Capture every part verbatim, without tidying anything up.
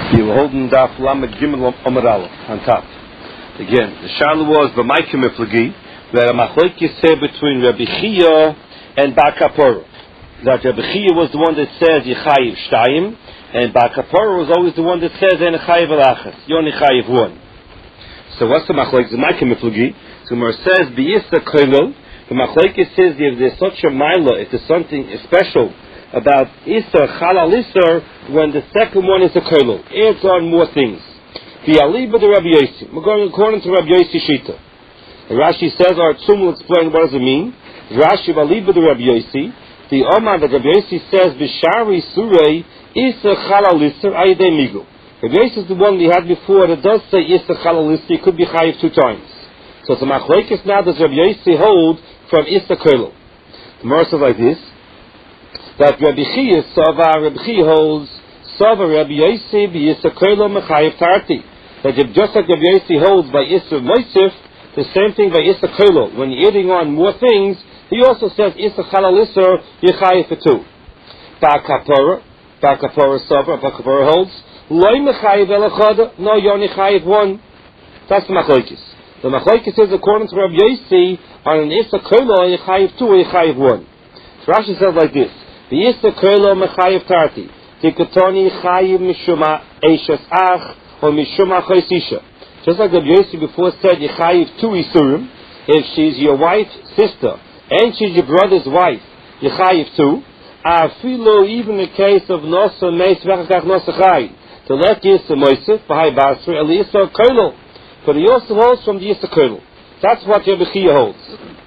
You were holding Daf Lamed Gimel Amud Aleph on top. Again, the Shaila was B'Maikim Miflagi, that a machlokes said between Rabbi Chia and Bar Kapara. That Rabbi Chia was the one that says Yechayiv Shtayim, and Bar Kapara was always the one that says En Chayiv Alachas, Yon Chayiv one. So what's the machlokes? The B'Maikim Miflagi. So Mar says B'Yisa Koilol. The machlokes says if there's such a mila, if there's something special about Isser, Chalal Isser, when the second one is a Koilol. It's on more things. The Aliba de Rabbi Yossi. We're going according to Rabbi Yossi Shita. Rashi says, our Tzum will explain what does it mean. Rashi, Aliba de Rabbi Yossi. The Omar that Rabbi Yossi says, Bishari Surei, Isser, Chalal Isser, Ayidei Migu. Rabbi Yossi is the one we had before that does say Isser, Chalal Isser. It could be Chayiv two times. So it's a machlokes now does Rabbi Yossi hold from Isser Koilol. The Gemara says like this. That Rabbi Chia Sava, Rabbi Chia holds Sava Rabbi Yossi b'Yisra Koilol Mechayiv Tarti. That just like Rabbi Yossi holds by Yisra Moisif, the same thing by Yisra Koilol. When you're adding on more things, he also says Yisra Chalal Yisra Yechayiv for two. Bar Kapara, Bar Kapara Sava, Bar Kapara holds Loi Mechayiv Elachada, no Yon Yechayiv one. That's the machlokes. The machlokes is according to Rabbi Yossi on an Yisra Koilol Yechayiv two or Yechayiv one. Rashi says like this. The Yisra Koilol Mechayiv Tarti. Tikatoni Chayiv Mishuma Eishes Ach or Mishuma Chaysisha. Just like the Yossi before said, Yechayiv two Isurim. If she's your wife's sister and she's your brother's wife, Yechayiv two. Afilo, even the case of Nosa Meis Vechakach Nosa Chayiv. To let Yisra Moisef, Bahai Basri, El Yisra Koilol. But he also holds from the Yisra Koilol. That's what Rabbi Chia holds.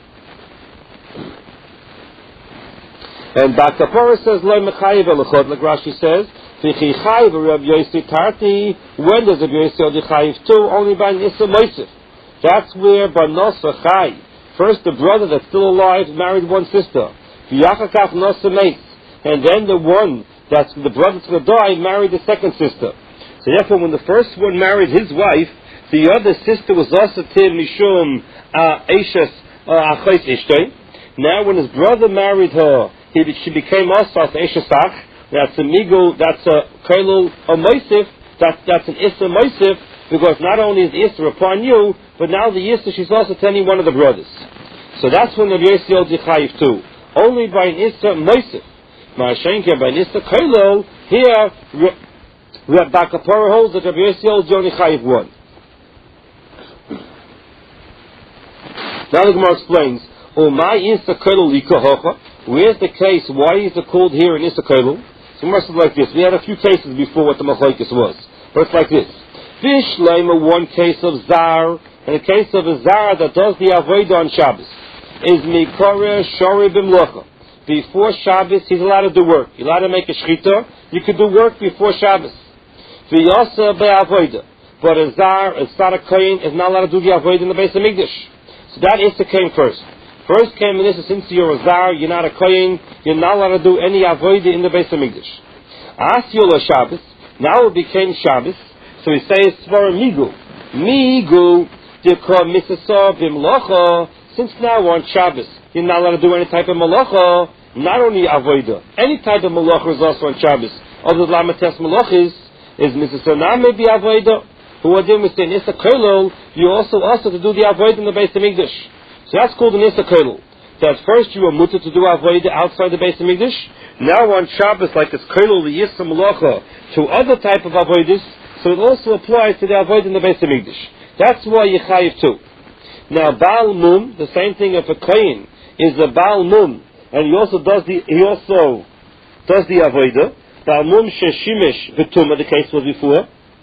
And Bar Kapara says, Loi Mechayiv Elachod, like Rashi says, V'chi Chayiv Rabbi Yossi Tarti, when does Rabbi Yossi hold Chayiv two? Only by Nisa Moisef. That's where Banosa Chayiv, first the brother that's still alive married one sister, V'yachakach Nosa Meis, and then the one that's the brother that's going to die married the second sister. So therefore, when the first one married his wife, the other sister was also Tim Mishum Eishes Achais Ishtay. Now when his brother married her, He, she became Asas Eshesach. That's a Migu, that's a Koilol a Moisif, that's, that's an Issa Moisif, because not only is the Issa upon you, but now the Issa she's also telling one of the brothers. So that's when the Yossi holds Yechayiv too. Only by an Issa Moisif. Ma'ashenke by an Issa Koilol, here, Bar Kapara holds that Rabbi Yossi holds only Yechayiv one. Now the Gemara explains, O my Issa Koilol Ikahocha. Where's the case? Why is it called here in Isser Koilol? So it must be like this. We had a few cases before what the machlokes was. But it's like this. Fish Lema, one case of Zar, and a case of a Zar that does the Avodah on Shabbos. Is Mikore Shori B'mlocha. Before Shabbos, he's allowed to do work. He's allowed to make a shchita. You could do work before Shabbos. V'yasa be'avodah. But a Zar, a Tzaddik Kohen, is not allowed to do the Avodah in the Beis HaMikdash. So that Isser came first. First came in this, since you're a Zar, you're not a Kohen, you're not allowed to do any Avodah in the Beis HaMikdash. Asyol Shabbos, now it became Shabbos, so he says, Svara Migu. Migu, Dikra Misasah B'mlocha, since now on Shabbos, you're not allowed to do any type of Malacha, not only Avodah, any type of Malacha is also on Shabbos. Other than Lamates Malachis, is Misasah now maybe Avodah, who are doing with the Isser Koilol, you also also to do the Avodah in the Beis HaMikdash. So that's called an Isser Koilol. That first you were mutter to do Avodah outside the Beis HaMikdash. Now on Shabbos, like it's Koilol, the Yisra Malacha, to other type of Avodas, so it also applies to the Avodah in the Beis HaMikdash. That's why Yechayiv too. Now Baal Mum, the same thing if a Kohen is a Baal Mum, and he also does the he also does the Avodah. Baal Mum Sheshimish V'Tumah, the case was before.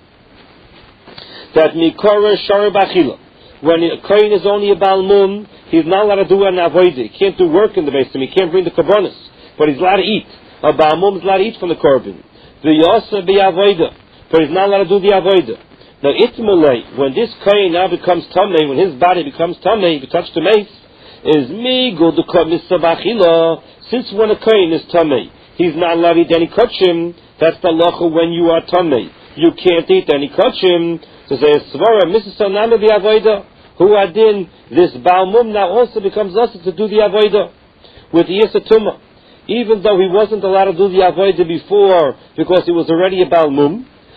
That Mikora Shari B'Achila. When a Kohen is only a Baal Mum, he's not allowed to do an Avodah. He can't do work in the Beis HaMikdash. He can't bring the Korbanos. But he's allowed to eat. A Baal Mum is allowed to eat from the Korban. The Yosef be Avodah. But he's not allowed to do the Avodah. Now, Itmulei, when this Kohen now becomes Tamei, when his body becomes Tamei, he touched the mace, is Migul the Komissa B'Achila. Since when a Kohen is Tamei, he's not allowed to eat any Kachim. That's the Lacha when you are Tamei. You can't eat any Kachim. So say Svara, Missus Sanama the Avodah, who adin this Baal Mum now also becomes also to do the Avodah with the Yisra Tumah. Even though he wasn't allowed to do the Avodah before because he was already a Baal Mum,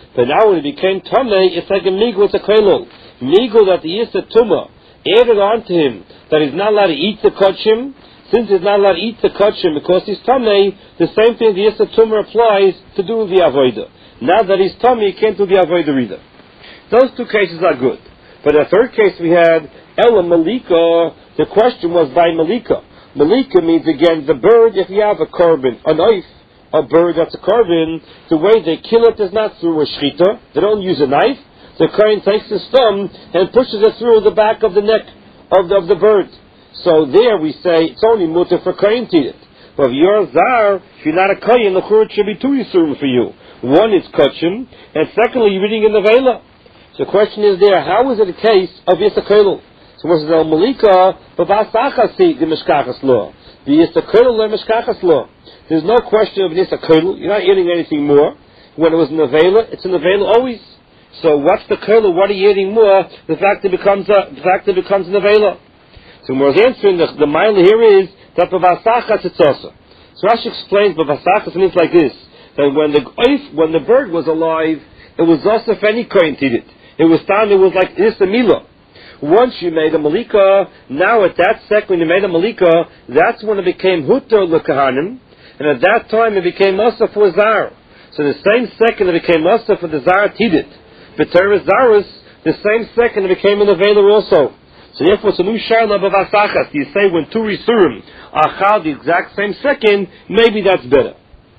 But now when it became Tomei, it's like a Migul, it's a Kailul. Migul that the Yisa Tumah added on to him that he's not allowed to eat the Kachim. Since he's not allowed to eat the Kachim because he's Tomei, the same thing the Yisa Tumah applies to do the Avodah. Now that he's Tomei, he can't do the Avodah either. Those two cases are good. But the third case we had, Ella Malika, the question was by Malika. Malika means, again, the bird, if you have a carbon, a knife, a bird that's a carbon, the way they kill it is not through a shchita. They don't use a knife. The kohen takes his thumb and pushes it through the back of the neck of the, of the bird. So there we say it's only mutter for kohen to eat it. But if you're a zar, if you're not a kohen, the church should be two yisurim for you. One is kachim, and secondly, you're reading in the vela. So the question is there, how is it a case of yisakelu? So what's the malika, but vasachasi the mishkachas law. The yisakelu le mishkachas law. There's no question of yisakelu. You're not eating anything more. When it was in the vela, it's in the vela always. So what's the kelu? What are you eating more? The fact it becomes a, the fact it becomes in the vela. So more answering the the mile here is that bavasachas it's also. So Rashi explains bavasachas means like this: that when the when the bird was alive, it was also if any kohen did it. It was time. It was like this a milah. Once you made a malika, now at that second when you made a malika, that's when it became hutter lekahanim, and at that time it became masa for zar. So the same second it became masa for the zar tidit. B'teres zaris, the same second it became in the vela also. So therefore, it's a new shaila b'vasachas. You say when two risurim are chal the exact same second, maybe that's better.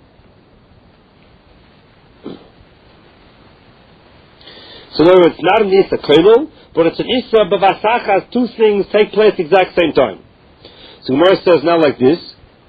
So in other words, it's not an Issa Kailul, but it's an Issa b'vasachas. Two things take place at the exact same time. So Gemara says now like this.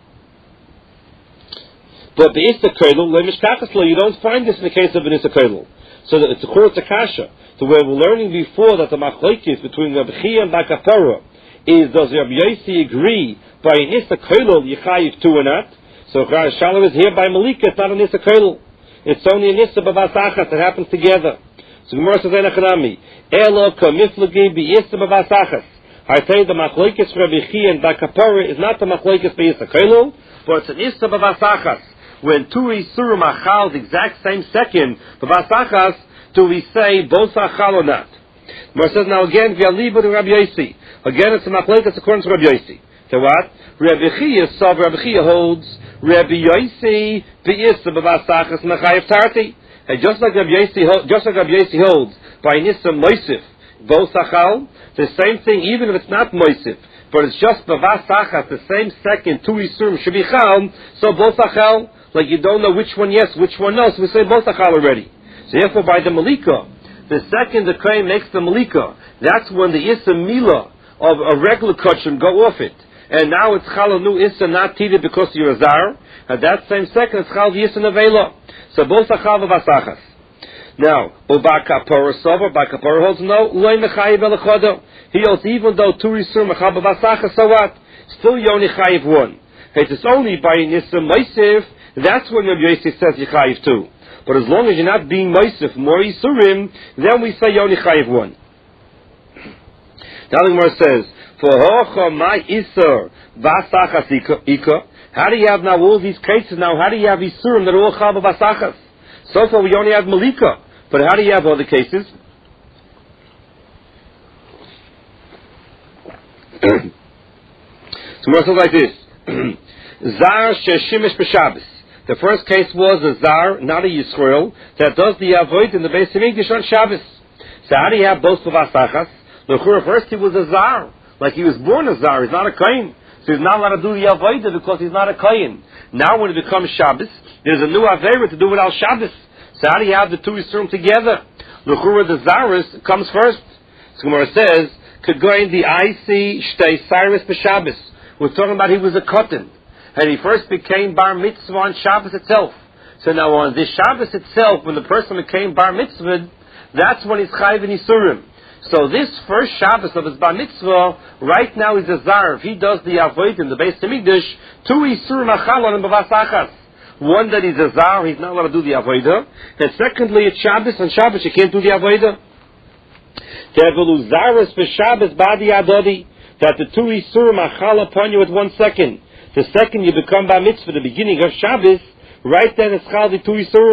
But the Issa Kailul, you don't find this in the case of an Issa Kailul. So that it's a course of kasha. So we were learning before that the machlokes between Rabbi Chia and Bakapara is, does Rabbi Yossi agree by an Issa Kailul Yechayiv two or not? So Shalom is here by Malika, it's not an Issa Kailul. It's only an Issa b'vasachas that happens together. So Gemara says Enachanami, Elo kamiflagi bi Issa b'vasachas. I say the machlokes Rabbi Chia and Bakapara is not the machlokes by Issa Kailul, but it's an Issa b'vasachas. When two Isurim are chal the exact same second, b'vasachas, do we say both are chal or not? Mar says now again, v'aliba to Rabbi Yossi. Again, it's a machlokes according to Rabbi Yossi. So what? Rabbi Chia, so Rabbi Chia holds, Rabbi Yossi, b'issa b'vasachas mechayev tarti. And just like Rabbi Yossi, just like Rabbi Yossi holds, by nissa moisif, both are chal, the same thing, even if it's not moisif, but it's just b'vasachas, the same second, two Isurim should be chal, so both are chal. Like you don't know which one yes, which one no, so we say both are chal already. So therefore by the malika, the second the kohen makes the malika, that's when the issa mila of a regular kachim go off it. And now it's chal nu issa not tided because you're a zar. At that same second it's chal the issa nevela. So both are chal v'vasachas. Now, uba kapara sover, by kapara holds no, loy mechayiv elachado. He holds even though two risur mechal v'vasachas, so what? Still you only chayiv one. It's only by an issa meisiv. That's when Rabbi Yossi says Yechayiv too. But as long as you're not being Moisef, more Yisurim, then we say Yoni Chayiv one. Now the Gemara says, for Hocha my Isur Vasachas Ika. How do you have now all these cases now? How do you have Yisurim that are all Chal Vasachas? So far we only have Malika. But how do you have other cases? So Gemara says like this. Zar Sheshimish B'Shabbos. The first case was a Zar, not a Yisrael, that does the Avoid in the Beis Hamikdash on Shabbos. So how do you have both B'vasachas? L'chura, first he was a Zar, like he was born a Zar, he's not a Kohen. So he's not allowed to do the Avoid because he's not a Kohen. Now when it becomes Shabbos, there's a new Avera to do without Shabbos. So how do you have the two Yisrael together? L'chura, the Zaris comes first. So Gemara says, Kegoin the I C Shtei Cyrus B'Shabbos. We're talking about he was a cotton. And he first became bar mitzvah on Shabbos itself. So now on this Shabbos itself, when the person became bar mitzvah, that's when he's chayiv in Yisurim. So this first Shabbos of his bar mitzvah, right now is a zar. If he does the avoid in the Beis Hamikdash, two Yisurim achal on him b'vasachas. One that he's a zar, he's not allowed to do the avodah. And secondly, it's Shabbos, and Shabbos you can't do the avodah. Tevelu zaras b'Shabbos badi adodi. That the two Yisurim achal upon you at one second. The second you become bar mitzvah, the beginning of Shabbos, right then it's chal the two Yisurim.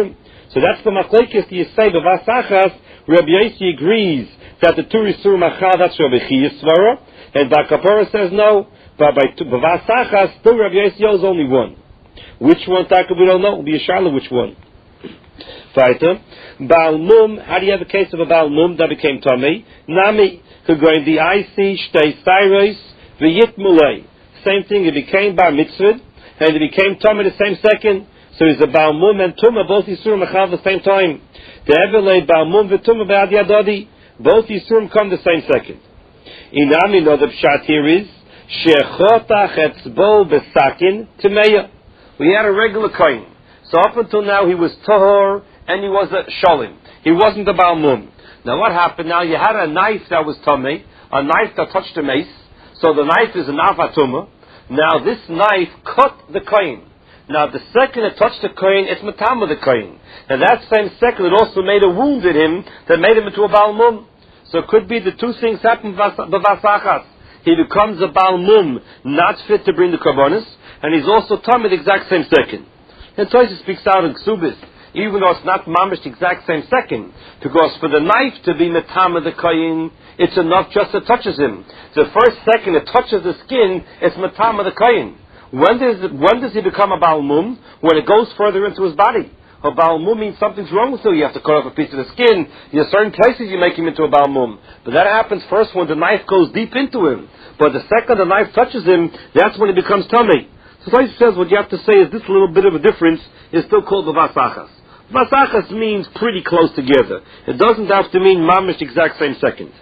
So that's the machlokes you say b'vas achas. Rabbi Yossi agrees that the two isurim achal, that's Rabbi Chiya's svara, and Bar Kapara says no. But by b'vas achas, still Rabbi Yossi owes only one. Which one? Taka we don't know. It'll be a sharla which one. Weiter. Baal mum. How do you have a case of a baal mum that became tummy? Nami. Going the I C shtei thyrois v'yit mulei. Same thing. It became bar mitzvah and it became tummy the same second. So he's a baal mum and tumah both yisurim achal the same time. The evelei baal mum v'tumah be'ad yadodi. Both yisurim come the same second. Inami. No, the pshat here is shechotach etzbo besakin tmeya. We had a regular kohen. So up until now he was tahor and he was a sholim. He wasn't a baal mum. Now what happened? Now you had a knife that was tummy, a knife that touched the mace. So the knife is an avatuma. Now this knife cut the kohen. Now the second it touched the kohen, it's matama the kohen. And that same second it also made a wound in him that made him into a baal mum. So it could be the two things happen b'vas achas. He becomes a baal mum, not fit to bring the karbonis, and he's also tummy the exact same second. And Tosfos speaks out in Ksubis, even though it's not mamish the exact same second, because for the knife to be metama the kohen, it's enough just it touches him. The first second it touches the skin, it's metama the kohen. When does when does he become a baal mum? When it goes further into his body. A baal mum means something's wrong with you. You have to cut off a piece of the skin. There are certain places you make him into a baal mum. But that happens first when the knife goes deep into him. But the second the knife touches him, that's when he becomes tummy. So Tosfos says what you have to say is this little bit of a difference is still called the b'vas achas. B'vas achas means pretty close together. It doesn't have to mean mamish exact same second.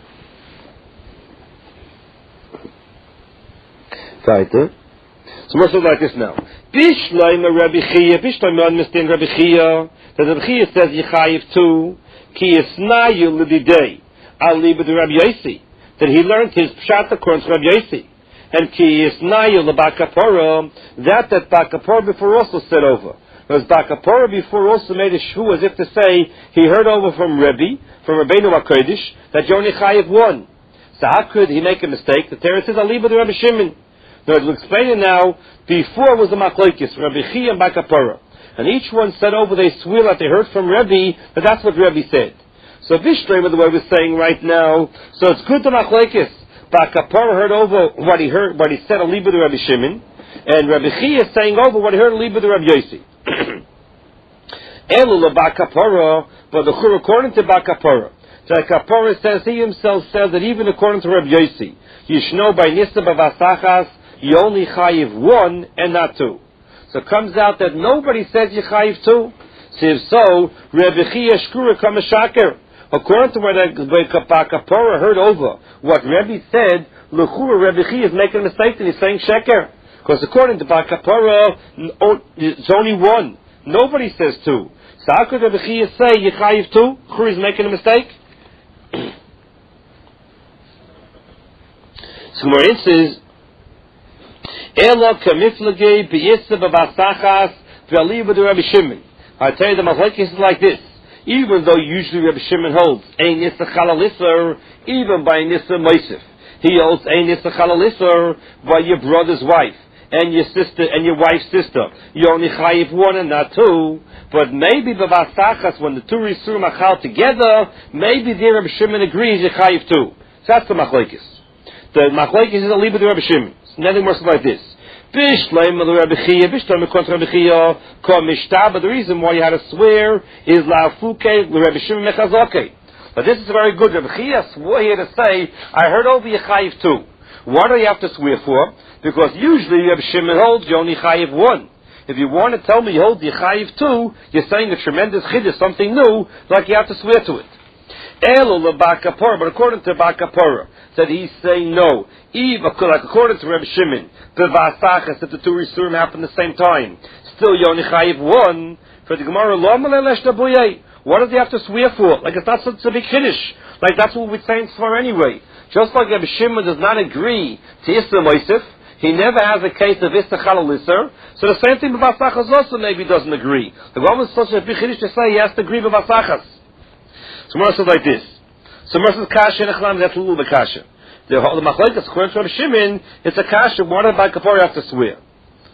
Weiter. So much like this now. Bishleim Rabbi Chia. Bishleim understand Rabbi Chia. That Rabbi Chia says Yechayiv too. Ki Yisnayu L'Didei Al Libed Rabbi Yossi. That he learned his pshat according to Rabbi Yossi. And Ki Yisnayu L'Bakapora. That that Bakapora before also said over. Because Bakapora before also made a shvu as if to say he heard over from Rebbe, from Rabbeinu HaKodesh, that Yoni Chayiv won. So how could he make a mistake? The Torah says Al Libed Rabbi Shimon. Now, we'll explain it now. Before was the machlokes, Rabbi Chia and Bakapora. And each one said over, they swear that they heard from Rebbe, that that's what Rebbe said. So Bishleim, the way we're saying right now, so it's good to machlokes. Bakapora heard over what he heard, what he said, Aliba to Rabbi Shimon, and Rabbi Chia is saying over what he heard, Aliba to Rabbi Yossi. Elul Bakapora, but the Chur according to Bakapora. So Bakapora says, he himself says that even according to Rabbi Yossi, Yishno by Nisa b'vas achas, you only chayiv one and not two. So it comes out that nobody says you chayiv two. So if so, Rebbe Chia shkura kama shaker. According to what Bakapora heard over, what Rebbe said, l'chura Rebbe Chia is making a mistake and he's saying sheker. Because according to Bakapora, it's only one. Nobody says two. So how could Rebbe Chia say you chayiv two? L'chura is making a mistake. So Gemara says, Elo kamiflagei b'yissa b'vas achas v'aliba to Rabbi Shimon. I tell you the machlokes is like this. Even though usually Rabbi Shimon holds ein nissa chalalisar, even by nissa moisif, he holds ein nissa chalalisar by your brother's wife and your sister and your wife's sister. You only chayiv one and not two. But maybe b'vas achas, when the two risurim achal together, maybe there Rabbi Shimon agrees you chayiv two. So that's the machlokes. The machlokes is a liba to Rabbi Shimon. Nothing more like this. Bishleim Rabbi Chia, Bishleim Rabbi Chia, called Mishtah, but the reason why you had to swear is La'afuke Rabbi Shimon Mechazoke. But this is very good. Rabbi Chia swore here to say, I heard over Yechayiv too. What do you have to swear for? Because usually Rabbi Shimon holds you only Chayiv one. If you want to tell me you hold Yechayiv two, you're saying a tremendous chiddush, something new, like you have to swear to it. Elo Bakapora, but according to Bakapora, that he's saying no. Eve, like according to Rabbi Shimon, the Vasachas, that the two Risurim happen at the same time. Still, Yoni Chayiv one. For the Gemara, what does he have to swear for? Like, it's not such a big Kiddush. Like, that's what we're saying for anyway. Just like Rabbi Shimon does not agree to Issa Moisif, he never has a case of Issa Chalalisar. So the same thing with Vasachas also maybe doesn't agree. The one was such a big Kiddush to say he has to agree with Vasachas. So Gemara says like this. So Gemara says Kasha and Echlam, that's a little bit Kasha. The, the machlokes according to Rabbi Shimon, it's a kasha. What did Bakapora have to swear?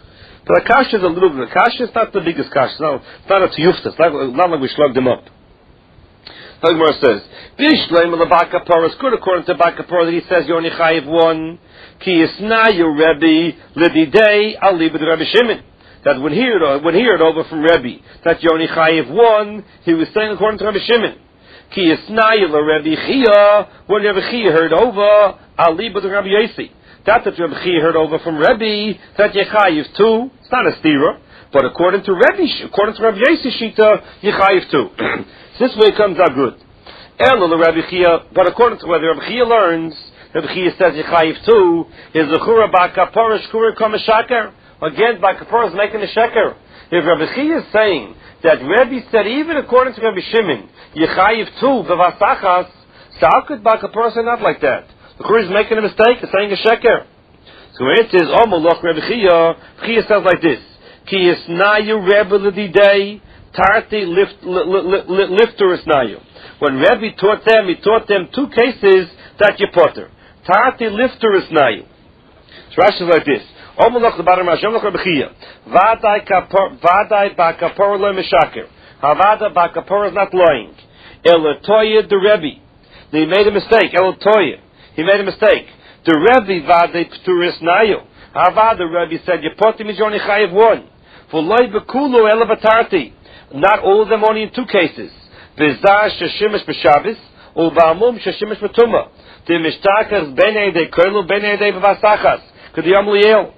But the kasha is a little bit. The kasha is not the biggest kasha. It's not, it's not a tiyufta. It's not, not like we slugged him up. The Gemara says, "Bishleim lebakapor." It's good according to Bakapor that he says Yoni Chayiv one. Ki Yisnayu Rebbe Lididei Ali b'd Rabbi Shimon. That when he heard when he heard over from Rebbe that Yoni Chayiv one, he was saying according to Rabbi Shimon. Ki Yisnayu Rebbe Chia. When Rabbi Chia heard over Ali b'd Rabbi Yosi. That that Rabbi Chia heard over from Rebbe that Yechayiv two. It's not a stira, but according to Rebbe, according to Rabbi Yosi Shita, Yechayiv two. This way it comes out good. Elo Rabbi Chia, but according to whether Rabbi Chia learns, Rabbi Chia says Yechayiv too is the Chura Bakapor Shkura Kamashakar. Again, Bakapor is making a sheker. If Rabbi Chia is saying that Rabbi said even according to Rabbi Shimon Yechayiv too Bavasachas, so how could Bakapor say not like that? The Chura is making a mistake. It's saying a sheker. So when it says Omoloch Rabbi Chia, Chia says like this: Ki Yisnayu Rebbe L'Didei Tarti Lifter Isnayu. When Rebbe taught them, he taught them two cases that you potter. Tarti Lifter Isnayu. So Rashi is like this: Omoloch the bottom Rashi, Omoloch Rabbi Chia, Vadai Kapor, Vadai Bakapor lo Mishaker. Havada Bakapor is not lying. Elatoya the Rebbe. He made a mistake. Elatoya. He made a mistake. The Rebbe Vadai Pturis Nayu. Havada Rebbe said you potter me Yoni Chayiv one. For loy bekulu elevatarti. Not all of them, only in two cases. V'zah sheshimish b'shabbos, u'ba'amum sheshimish b'tumah. The mishtakas b'nei de koilu b'nei de b'vasachas. K'diyam liyel.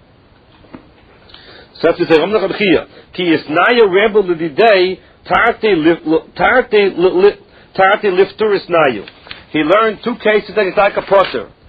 So that's to say, Omnach Rabbi Chia, ki yisnaya rebel l'didei, tarti liftur isnayu. He learned two cases that he's like a potter.